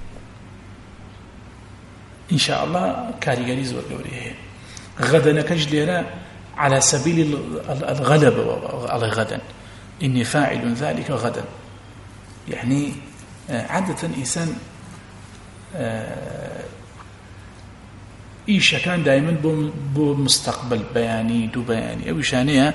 إن شاء الله كاريجري زور قوريه غدا نكج لنا على سبيل الغلبة على غدا إني فاعل ذلك غدا يعني عادة إنسان إيش كان دائما بمستقبل بياني دو بياني أو شانية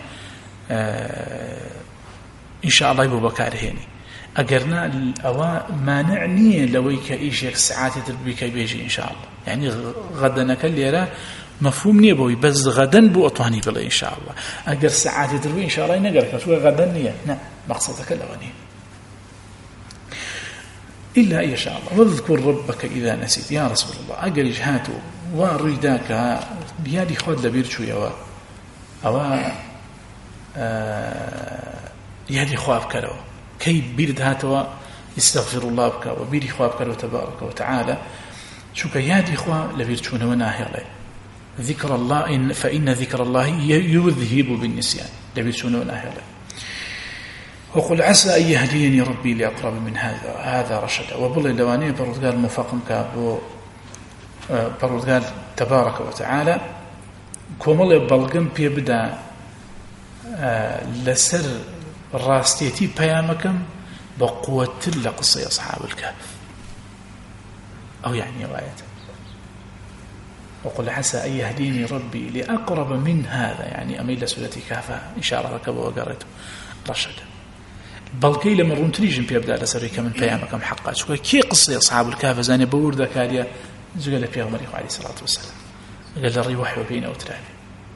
إن شاء الله يبو بكارهيني أجرنا الأوا مانعني لويك إيشك ساعات تربيك بيجي إن شاء الله يعني غدا نكليرا مفهوم نيبوي بس غدا بو أطواني بلا إن شاء الله أجر ساعات تربي إن شاء الله نقرك شو غدا نية نعم مقصدك الأولي إلا إن شاء الله واذكر ربك إذا نسيت يا رسول الله أجر جهاته وريداك بيادي خود لبيرشو يوا أو يهدي خواب كرو كي بيرد هاتوا استغفر الله بك وبيري خواب كرو تبارك وتعالى شو كيهدي خواب لبيرتشون وناهي عليه ذكر الله فإن ذكر الله يذهب بالنسيان لبيرتشون وناهي عليه وقل عسى أن يهديني ربي لأقرب من هذا رشدا وبالله لواني برودقال مفاقم كابو برودقال تبارك وتعالى كومل بلغم بيبدا لسر راستيتي بيامكم بقوة لقصة أصحاب الكهف أو يعني رواية وقل عسى أن يهديني ربي لأقرب من هذا يعني أميل سورة كهفة إن شاء الله ركبوا وقرأته رشدا بلقي لما رمتريجن بيبدأ لسريك من بيامكم حقا شو كي قصة أصحاب الكهف زاني بور ذكاريا زقل في عمر عليه الصلاة والسلام قال الري وحي بين أو ترابي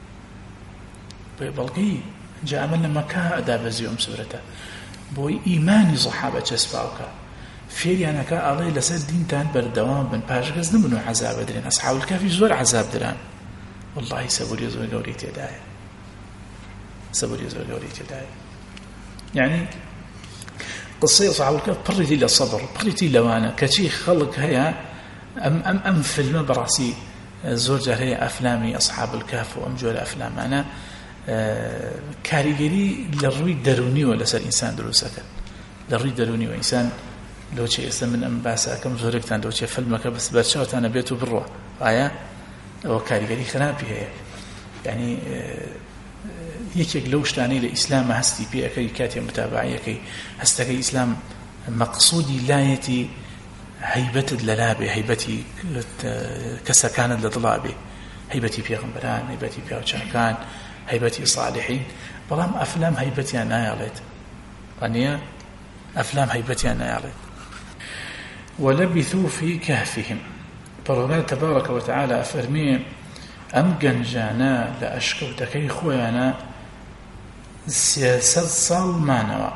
بلقي جاء من مكان أداب زيوم سورته بوي إيماني صحابة جسباوك فيري أنا كأالله لسد دين تان بردوام بن باشكز نبنو عذاب درين أصحاب الكهف زور عذاب دران والله سبور يزور قوليتي داية سبور يزور قوليتي داية يعني قصة أصحاب الكهف بريتي للصبر بريتي لوانا كشي خلق هيا أم فيلم براسي زور جاري أفلامي أصحاب الكهف وأم جول أفلام أنا كاريجري للروي دروني ولا سر إنسان دروسك للروي دروني وإنسان لو شيء اسم من أنباسا كم زورك تان لو شيء فيلمك بس برشوت أنا بيته بالروح آية وكاريجري خرابي هي يعني يكيك لوش تاني لإسلام هستي بيأكي كاتي متابعية كي هستكي إسلام مقصودي لايتي هيبة الللابة هيبتي كسكان للضلابة هيبتي بيغمبران هيبتي بيغشاكان هيبتي صالحين بلام أفلام هيبتي أنا ياليت أنيا أفلام هيبتي أنا ياليت ولبثوا في كهفهم فرغان تبارك وتعالى أفرمي أم جنجانا لأشكوتكي خويانا سياسة صالمانوا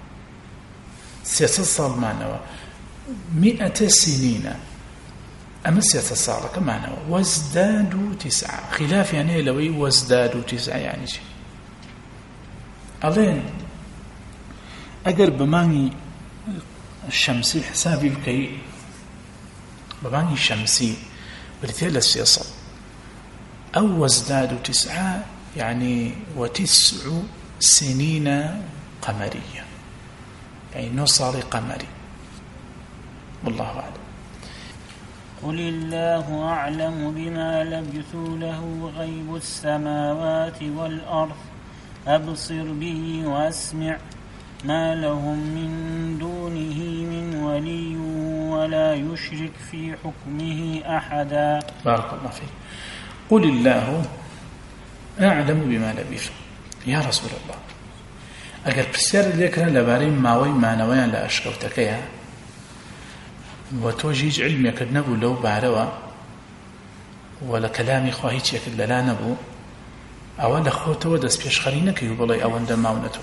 100 سنين أما 6 صار كمان وازدادوا 9 خلاف يعني لوي وازدادوا 9 يعني شيء ألين أجر بماني الشمسي حسابي بكي بباني شمسي بريتي للسيصل أو وازداد 9 يعني 9 سنين قمرية يعني نصار قمري والله أعلم. قل الله أعلم بما لبثوا له غيب السماوات والأرض أبصر به وأسمع ما لهم من دونه من ولي ولا يشرك في حكمه أحدا. بارك الله فيك. قل الله أعلم بما لبثوا يا رسول الله أجر بسيار ذكرا لبارين ماوي مانويا لا أشكوتكيا وتوجيج علم يكد نبو لو باروا ولا كلامي خواهيش يكد لا نبو أولا خوته ودس بيشخرينك يبالي أولا دماونته.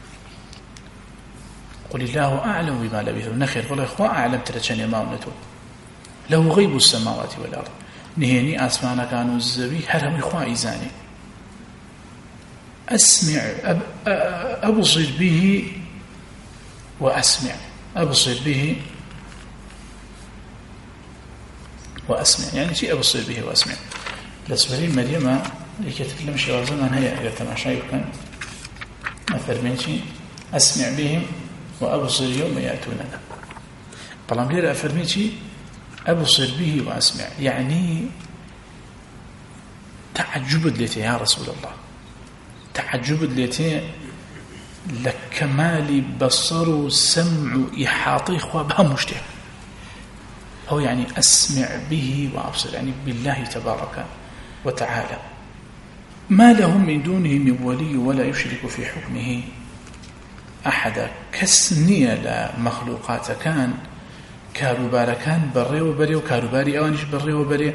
قل الله أعلم بما لبثوا نخير والله إخوة أعلم ترشاني ماونته له غيب السماوات والأرض نهيني أسمعنا كانوا الزبي هرهم إخوة إيزاني أسمع أبصر به وأسمع أبصر به وأسمع يعني شيء أبصر به وأسمع. لسبرين مريم لكتكلم شيء زمان هي قلت مع شيء كان مثل من شيء أسمع بهم وأبصر يوم يأتوننا طالما لي أفرمي شيء أبصر به وأسمع يعني تعجبت ليتي يا رسول الله تعجبت ليتي لكمال بصر سمع إحاطي خوابها مشتهى هو يعني أسمع به وأبصر يعني بالله تبارك وتعالى ما لهم من دونه من ولي ولا يشرك في حكمه أحدا. كسنية لمخلوقات كان كاروبار كان بري وبري وكاروباري أوانش بري وبري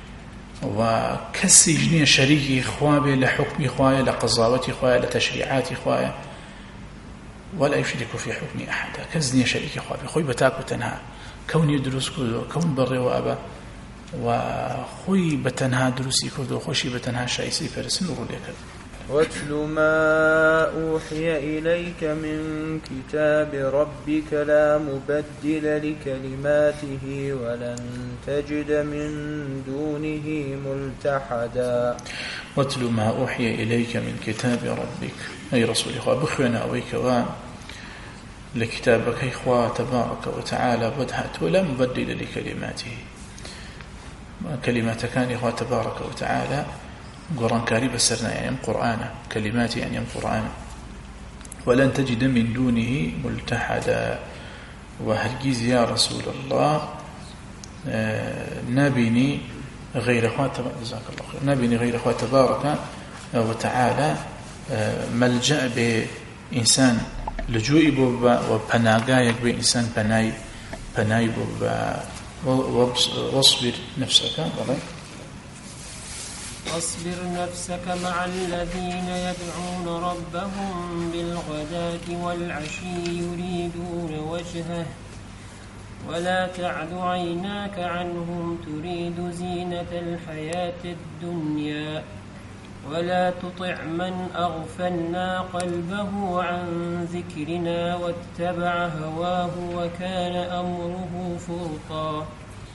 وكسجنية شريكي خوابه لحكم خواه لقضاوة خواه لتشريعات خواه ولا يشرك في حكمه أحدا. كسنية شريكي خوابه خوي بتاكو تنها كون يدرس كردو كون بري وأبا وخوي بتنها دروسي كردو خوشي بتنها شايسي فرسن وروليك. واتل ما أوحي إليك من كتاب ربك لا مبدل لكلماته ولن تجد من دونه ملتحدا. واتل ما أوحي إليك من كتاب ربك أي رسول إخوة بخونا أويك لكتابك إخوة تبارك وتعالى بدهت ولا مبدل لكلماته كلمات كان إخوة تبارك وتعالى قرآن كاري بسرنا يعني قرآن كلمات يعني قرآن ولن تجد من دونه ملتحدا. وهرجيز يا رسول الله نبني غير أخوة جزاك الله خير نبني غير أخوة تبارك وتعالى ملجأ بإنسان لجوء بوبا وبناغايك بإنسان بناي بوبا واصبر نفسك واصبر نفسك مع الذين يدعون ربهم بالغداة والعشي يريدون وجهه ولا تعد عيناك عنهم تريد زينة الحياة الدنيا ولا تطع من أغفلنا قلبه عن ذكرنا واتبع هواه وكان أمره فرطا.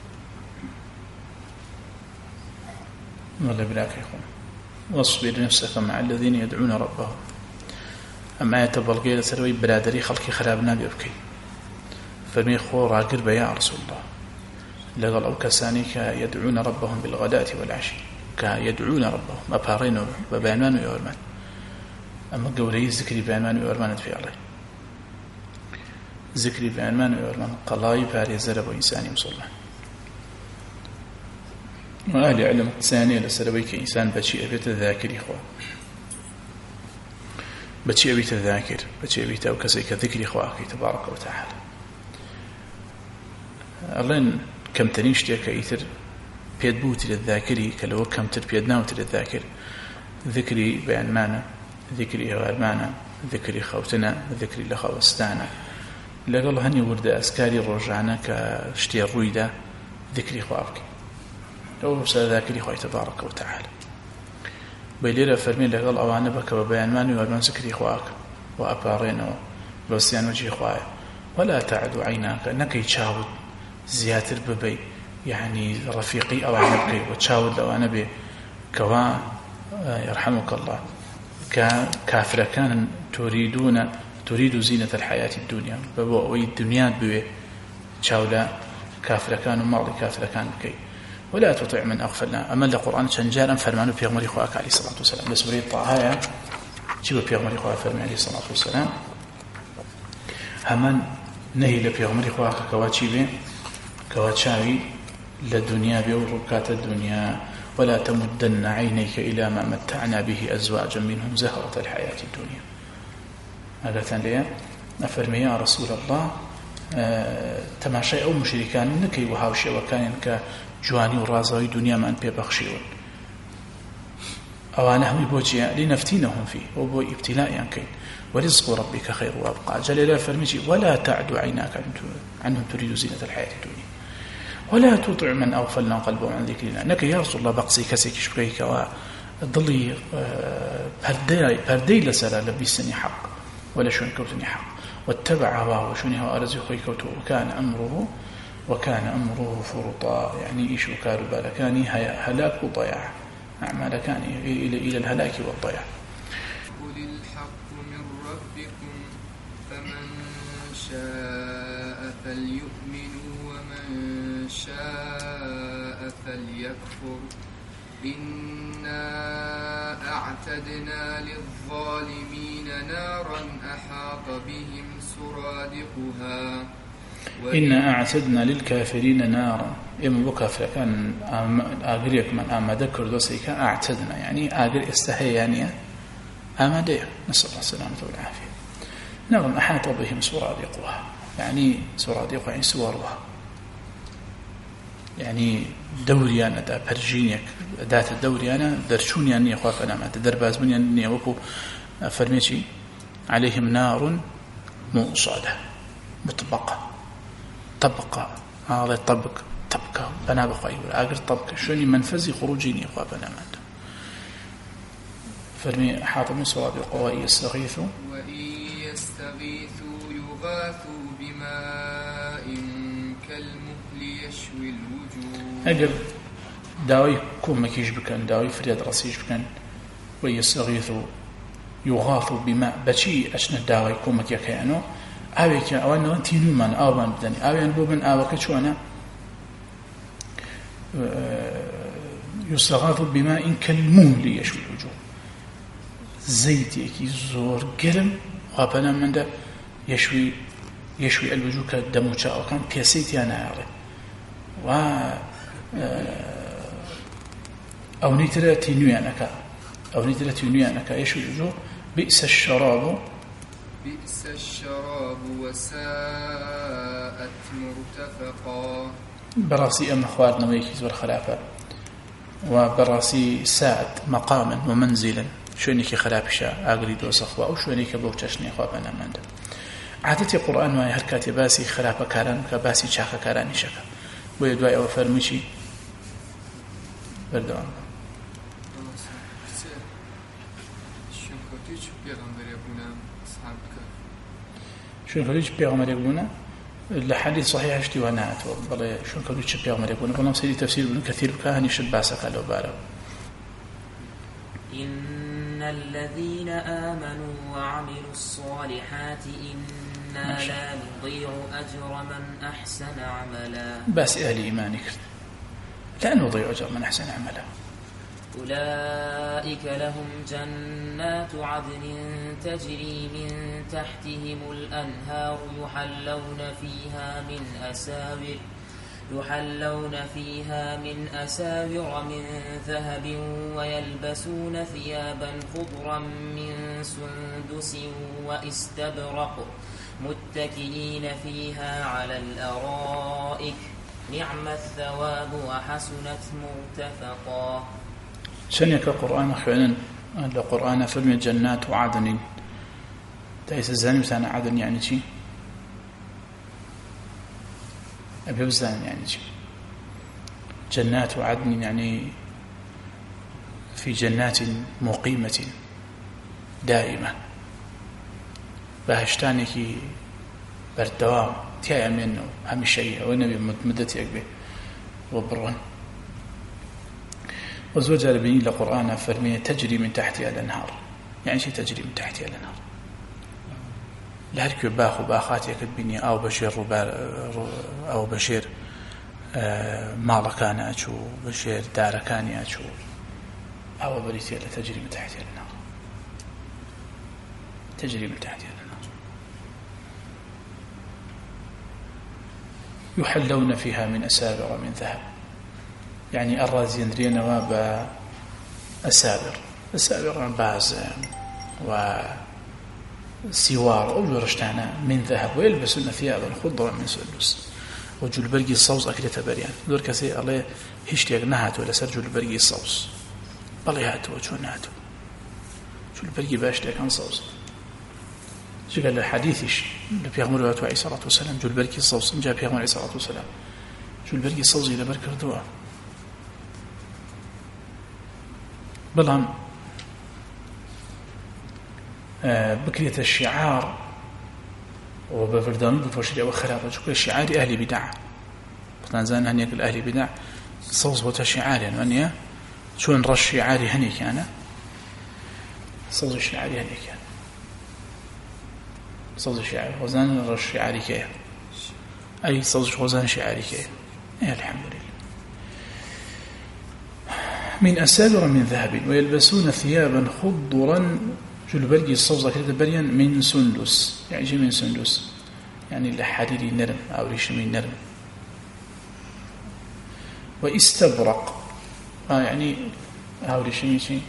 والله بلاك يا أخوان واصبر نفسك مع الذين يدعون ربهم أما يتبلغي لسروي برادري خلقي خرابنا بيبكي فمي خور راقر بيا رسول الله لقل أو كسانيك يدعون ربهم بالغداة والعشي يدعون ربهم أبارين ببعنوان ويورمان أما قولي ذكري بعنوان ويورمان في الله ذكري بعنوان ويورمان قلاي باري زرب وإنساني مصلح وأهل علم ثانية لسرويك إنسان بشي أبيت الذاكر إخوة بشي أبيت الذاكر بشي أبيت أو كسيك ذكر إخوة تبارك وتعالى الله كم تنيشتك إيتر بيد بوتي للذاكري كلو كم تر بيد ناوتي للذاكر ذكري بيان مانا ذكري غير مانا ذكري خوتنا ذكري لخوستانا لقال هني ورد أسكاري رجعنا كشتي الرويدة ذكري خوابك لو سأذاكري خوي تبارك وتعالى بيليرا فرمين لقال أوانا بك وبيان ماني وأرمان ذكري خواك وأبارين وبسيان وجي خواي ولا تعد عيناك نكي تشاود زياتر ببي يعني رفيقي أو عنبكي وتشاود لو أنا بي كوا يرحمك الله كافر كان تريد زينة الحياة الدنيا بوي الدنيا بوي تشاولا كافر كان وماضي كافر كان بكي ولا تطع من أغفلنا أما القرآن شنجارا فرمانو بيغمري خواك عليه الصلاة والسلام لسوري الطاهاية جيبوا بيغمري خواك فرمانو عليه الصلاة والسلام همان نهي لبيغمري خواك كواتشاوي للدنيا بيوركات الدنيا ولا تمدن عينيك إلى ما متعنا به أزواجا منهم زهرة الحياة الدنيا هذا تنليه أفرمي يا رسول الله تماشي أو مشركان نكي وهاوشي وكان كجواني ورازوي دنيا من بيبخشيون أوانهم بوجيا لنفتينهم فيه وبو ابتلاء ينكين ورزق ربك خير وأبقى جل إلى فرميجي ولا تعد عيناك عنهم تريد زينة الحياة الدنيا ولا تطع من أغفلنا قلبه عن ذكرنا نك يا رسول الله بقصي كسيك شبكيك وضلي بردي لسلا لبيسني حق ولا شون كوتني حق واتبع هواه وشوني هو أرزقه كوته وكان أمره فرطا يعني إيش وكارو بالكاني هلاك وضياع أعمال كان إلى الهلاك والضياع قل الحق من ربكم فمن شاء فليؤمن ومن شاء فليكفر إنا أعتدنا للظالمين نارا أحاط بهم سرادقها إنا أعتدنا للكافرين نارا إما بكافر كان أقريك من آمد كردوسيك أعتدنا يعني أقري استحي يعني آمد نسأل الله السلامة والعافية نارا أحاط بهم سرادقها يعني سرادقها يعني سوارها يعني دوريانا دا برجينيك دات الدوريانا درشونيا يخاف أنا ما تدرباز من يعني وكو فرميتي عليهم نار مؤصدة مطبقة طبقة هذا طبق طبقة أنا بقى أقر طبقة شوني منفذي خروجيني يخاف أنا ما فرمي حاط من سرادق وإن يستغيثوا يغاثوا بماء كالمهل يشوي الوجوه أجر داوي كوم مكيش بكن داوي فريد رصيش بكن ويستغيثوا يغاثوا بماء بشي أشنا داوي كوم مكيا كيانو أويك أولا تينو من آوان بدني أولا بوبن آوك شوانا يستغاثوا بماء كالمهل يشوي الوجوه زيت يكي زور قلم وابنا من ده يشوي الوجوه كالدموشا أو كان بيسيت يانا ياري و أو نيترا تينيانك يشوي الوجوه بئس الشراب وساءت مرتفقا براسي أم أخواتنا ويكيز والخلافة وبراسي ساءت مقاما ومنزلا شونيكي خلافشا أقريد وسخوا أو شونيكي بوتشني أخواتنا من ده عادتي قرآن ما يهركاتي باسي خلافة كاران كباسي شاكا كاراني شكا ويدواء أو فرميشي بردوان شون كلوش بيغمر يقولون الحديث صحيح اشتي ونات والله شون كلوش بيغمر يقولون والله مسيدي تفسير ابن كثير كان يشد باسك لو بالو إن الذين آمنوا وعملوا الصالحات إنا لا نضيع أجر من أحسن عملا بس أهل إيمانك لا نضيع أجر من أحسن عملا أولئك لهم جنات عدن تجري من تحتهم الأنهار يحلون فيها من أساور من ذهب ويلبسون ثيابا خضرا من سندس واستبرق متكئين فيها على الأرائك نعم الثواب وحسنت مرتفقا شنيك القرآن أخوانا القرآن فيلم جنات وعدن تأيس الزاني مثلا عدن يعني شيء أبي بزان يعني شيء جنات وعدن يعني في جنات مقيمة دائمة بهشتانك بەردەوام تیایەمێنەوە هەمیشەیی ئەوە نەبێ مدەتێک بێ بۆ بڕۆن. وزۆر جار بینی لە قورئانە فەرمێ تەجری من تحتها الأنهار. يعني چی تەجری من تحتها الأنهار؟ لە هەر کوێ باخ و باخاتێکت بینی ئاو بەشێر ئەو بەشێر ماڵەکان ئەچوو بەشێر دارەکانی ئەچوو ئەوە بەریتێ لە تەجری من تحتها الأنهار. تجري من تحتها الأنهار يحلون فيها من أساور من ذهب. يعني الرازين درينا بأساور باز وسوار أو رشتانا من ذهب ويلبسون ثيابا خضرا من سندس وجلبرقي الصوص أكلة بريان دور كسي الله هشتيق نهاتو لسر جلبرقي الصوص بلي هاتو وشون هاتو جلبرقي باشتيق عن صوص شو قال الحديث لبيغمر عليه الصلاة والسلام جلبرقي الصوص جاء بيغمر عليه الصلاة والسلام جلبرقي الصوص إلى بركر دواء بلان بكرية الشعار وبفردان بفرشي أو خرابة شو الشعار أهل بدع بتنزان هني كل أهل بدع صوص وتشعار يعني أني شو رش شعاري هني كان صوص الشعاري هني كان صوص الشعار وزان رش شعاري كيا أي صوص وزان شعاري كيا الحمد لله. من أساور من ذهب ويلبسون ثيابا خضرا جلبرقي الصوصة كده بريان من سندس يعني شيء من سندس يعني الحريري نرم أو ريشمي نرم واستبرق يعني أو ريشمي شيء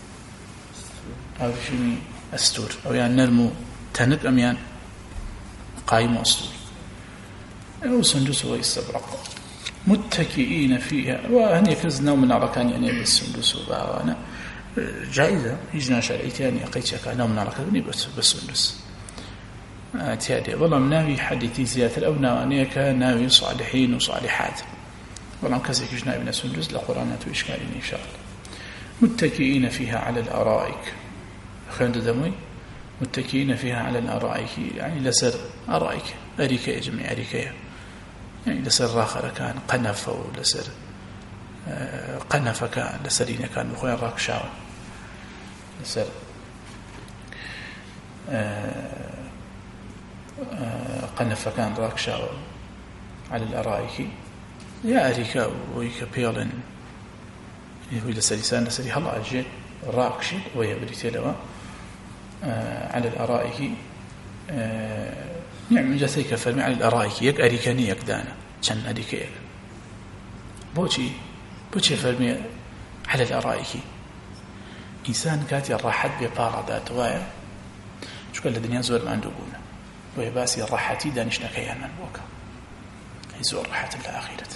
أو ريشمي أستور أو يعني نرمو تنك أميان قايم أستور أو سندس واستبرق متكئين فيها وهني كز نوم من أركان يعني بالسندس وباوانا جائزة يجنا شرعيتي يعني أقيتك نوم من أركان بالسندس تيادي والله مناوي حديثي زيادة أو ناوانيك ناوي صالحين وصالحات والله كزيك جنا ابن سندس لقرانات وإشكالين إن شاء الله. متكئين فيها على الأرائك خير دموي متكئين فيها على الأرائك يعني لسر أرائك أريكة يجمع أريكة يعني لسر راخر كان قنف أو لسر قنف كان لسرين كان بخوين راك شاون لسر قنف كان راك شاون على الأرائك يا أريكا ويكا بيلن يقول لسريسان لسري هلا أجي راكشي ويبريتي لوا على الأرائك نعم جثيك فرمي على الأرائك يك أريكاني يك دانا كان أريكا يك بوشي فرمي على الأرائك إنسان كاتي الراحت ببارا ذات وايا شو قال الدنيا زور ما عنده بونا وهي باسي الراحتي دانشنا كيانا بوكا هي زور راحت لآخرة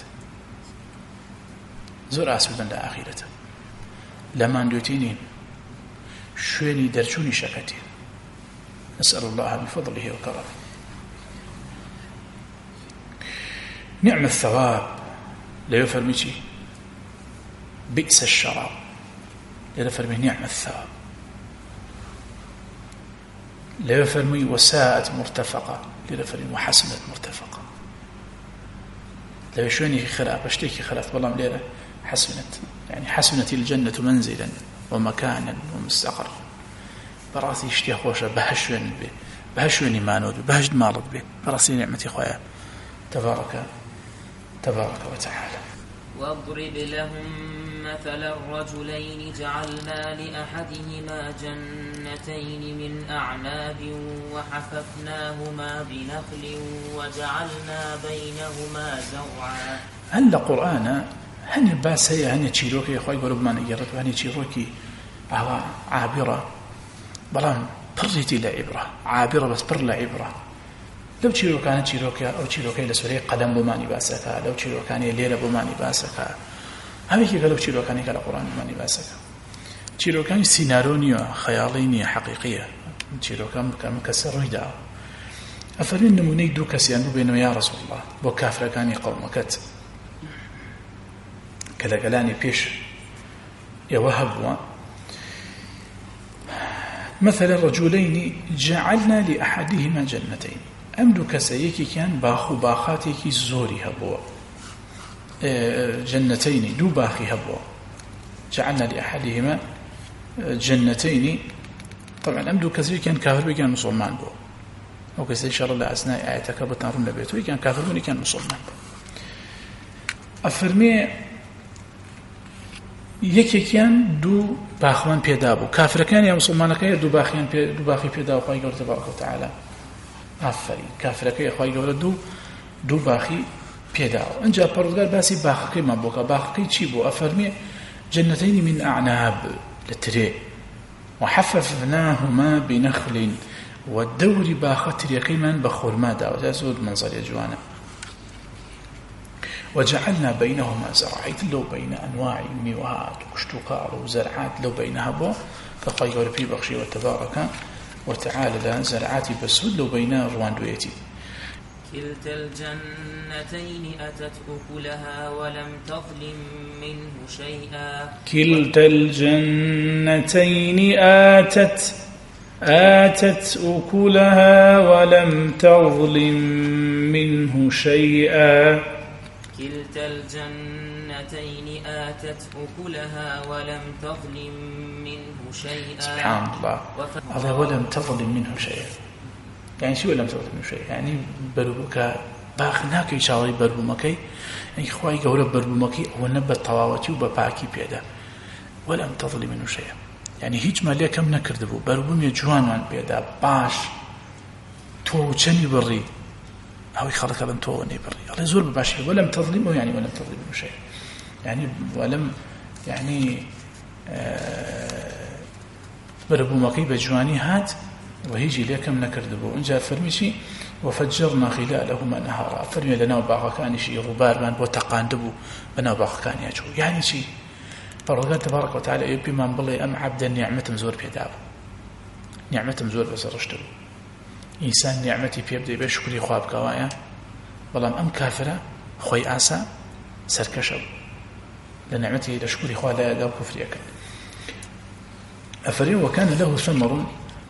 زور أسبدا لآخرة لما ندوتينين شويني درشوني شكتين نسأل الله بفضله وكرمه. نعم الثواب لا يفرمي شيء بئس الشراب لا يفرمي نعم الثواب لا يفرمي وساءت مرتفقة لا يفرمي وحسنت مرتفقة لا يشوني خلاف اشتكي خلاف والله مليلة حسنت يعني حسنت الجنة منزلا ومكانا ومستقر براسي اشتي خوشة بهشوني به بهشوني مانود بهجد مارد به براسي نعمتي خويا تبارك وتعالى. واضرب لهم مثل الرجلين جعلنا لأحدهما جنتين من أعناب وحففناهما بنخل وجعلنا بينهما زرعا. هل القرآن هني باس هي هني تشيروكي خوي قرب ما نجرت هني تشيروكي عابرة بلان بريتي لعبرة عابرة بس بر لعبرة لو تشيرو كانت تشيروكي أو تشيروكي لسوري قدم بماني باسكا لو تشيرو كان ليلة بماني باسكا هذه كي قالوا تشيرو كان قال القرآن بماني باسكا تشيرو كان سيناريو خياليني حقيقية تشيرو كان مكسر ريدا أفرين نموني دو كسيان بينه يا رسول الله بو كافر كان قومكت كذا قالاني بيش يوهب مثل الرجلين جعلنا لأحدهما جنتين ئەم دوو کەسە یەکێکیان باخ و باخاتێکی زۆری هەبووە، جەنەتەینی دوو باخی هەبووە، جعلنا لأحدهما جنتين. طبعا أم دو كثير كان كافر بي كان مسلمان بو، أو كثير إن شاء الله لأثناء آياتك بطنرون لبيتوي كان كافر بني كان مسلمان بو. أفرمي يكي كان دو باخوان بيدابو، كافر كان يا مسلمان كان دو باخي بيدابو خواهي قول تبارك وتعالى. أفري كافر كان خواهي قول دو باخي بيدابو. انجا پروردگار باسی باخي ما بوكا، باخي چي بو؟ أفرمي جنتين من أعناب لتري وحففناهما بنخل والدور باختر يقيما بخرما دا وتزود منظر يجوانا وجعلنا بينهما زرعات لو بين أنواع ميوات وشتوكار وزرعات لو بينها بو فقير في بخشي وتبارك وتعالى زرعات بسود لو بين روان دويتي. كلتا الجنتين أتت أكلها ولم تظلم منه شيئا. كلتا الجنتين آتت أكلها ولم تظلم منه شيئا. كلتا الجنتين آتت أكلها ولم تظلم منه شيئا. سبحان الله. الله ولم تظلم منه شيئا يعني شو لم تظلم منه شيئا؟ يعني بربك باخناك يشاوري بربمكي يعني خواهي قوله بربمكي هو نبت طواوتي وبباكي بيدا ولم تظلم منه شيئا يعني هيج ماليا كم نكردبو بربم يجوان من بيدا باش تو چني بري أو يخلق لم تووني بري الله يزور بباشي ولم تظلمه يعني ولم تظلم منه شيئا يعني ولم يعني بربمكي بجواني هات وهيجي ليكم نكردبو انجا فرميشي وفجرنا خلالهما نهارا فرمي لنا باغكاني شي غبار من بو تقاندبو بنا باغكاني اجو يعني شي فرغان تبارك وتعالى يبي من بلي ام عبدا نعمه مزور بيداب نعمه مزور بسرشتو انسان نعمتي بيبدا بشكري خواب كوايا بلام ام كافره خوي اسا سركشب لنعمتي لشكري خوا لا كفريك افري وكان له ثمر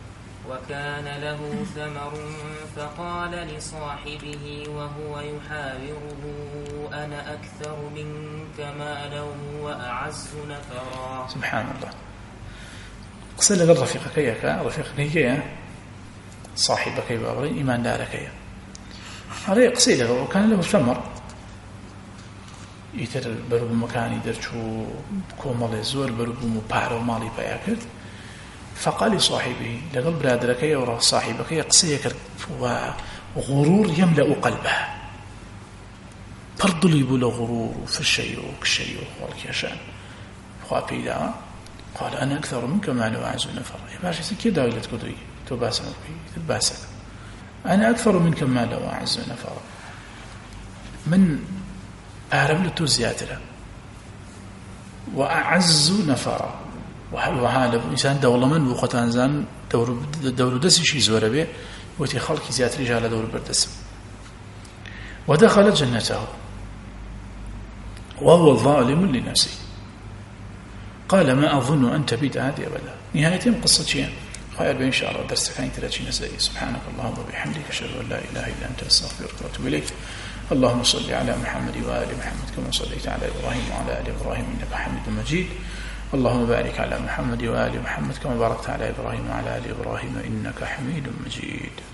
فقال لصاحبه وهو يحاوره أنا أكثر منك مالا وأعز نفرا. سبحان الله. قصة لقد رفيقك يا صاحبك يا إيمان دارك يا هذا قصة لقد وكان له ثمر يتر برب مكان يدرشو كومال زور برب مبارو مالي بياكل فقال لصاحبه لقل برادرك يورا صاحبك يقصيك وغرور يملأ قلبه برضو يبول غرور في الشيء والكيشان خوابيدا قال أنا أكثر منك مالا وأعز نفرا يباشي سكي داولت كدوي تباسك أنا أكثر منك مالا وأعز نفرا من أعرب لتو زيادة وأعز نفرا وحال إنسان دولة من وقتان زان دور دس شيء زور به وتي خلق زيادة رجال دور بردسم ودخل جنته وهو ظالم لنفسه قال ما أظن أن تبيت هذه أبدا. نهاية قصة شيئا خير إن شاء الله درس 30 نسائي. سبحانك اللهم وبحمدك أشهد أن لا إله إلا أنت أستغفرك وأتوب إليك. اللهم صل على محمد وآل محمد كما صليت على إبراهيم وعلى آل إبراهيم إنك حميد مجيد. اللهم بارك على محمد وآل محمد كما باركت على إبراهيم وعلى آل إبراهيم إنك حميد مجيد.